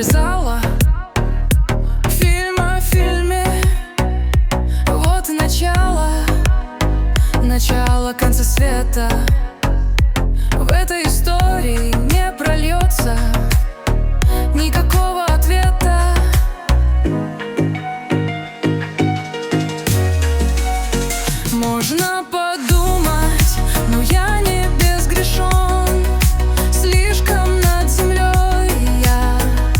зала фильма в фильме. Вот и начало конца света. В этой истории не прольется никакого ответа. Можно подумать, но я не безгрешен. Слишком над землей я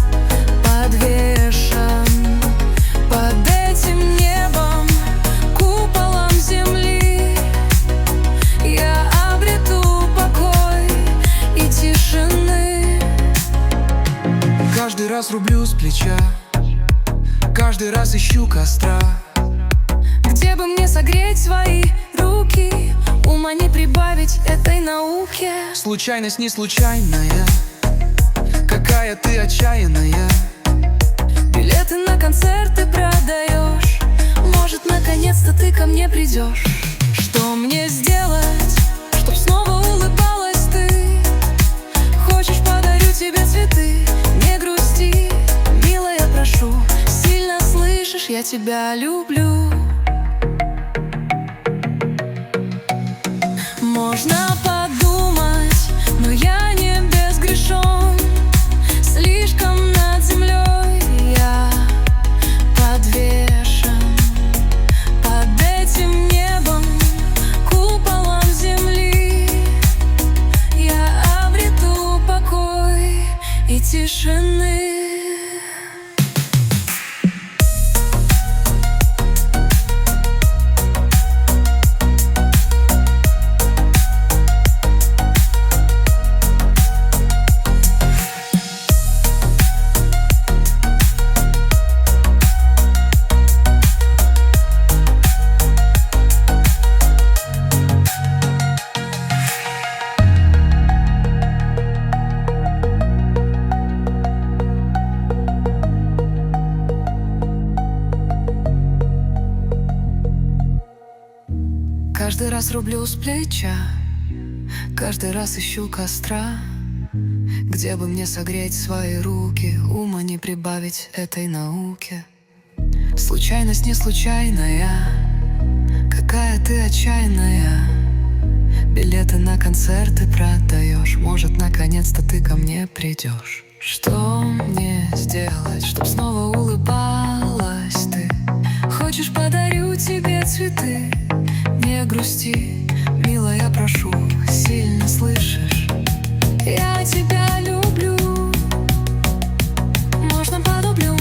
подвешен. Под этим небом, куполом земли, я обрету покой и тишины. Каждый раз рублю с плеча, каждый раз ищу костра, где бы мне согреть свои руки, ума не прибавить этой науке. Случайность не случайная, какая ты отчаянная. Билеты на концерты продаешь, может, наконец-то ты ко мне придешь. Что мне сделать, чтоб снова улыбалась ты? Хочешь, подарю тебе цветы? Не грусти, милая, прошу. Сильно слышишь, я тебя люблю. Можно подумать, но я не безгрешен. Слишком над землей я подвешен. Под этим небом, куполом земли, я обрету покой и тишины. Каждый раз рублю с плеча, каждый раз ищу костра, где бы мне согреть свои руки, ума не прибавить этой науке. Случайность не случайная, какая ты отчаянная. Билеты на концерты продаешь, может, наконец-то ты ко мне придешь. Что мне сделать, чтоб снова улыбалась ты? Хочешь, подарю тебе цветы? Не грусти, милая, прошу. Сильно слышишь, я тебя люблю. Можно по дублю?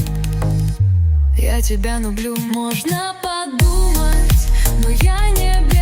Я тебя люблю. Можно подумать, но я не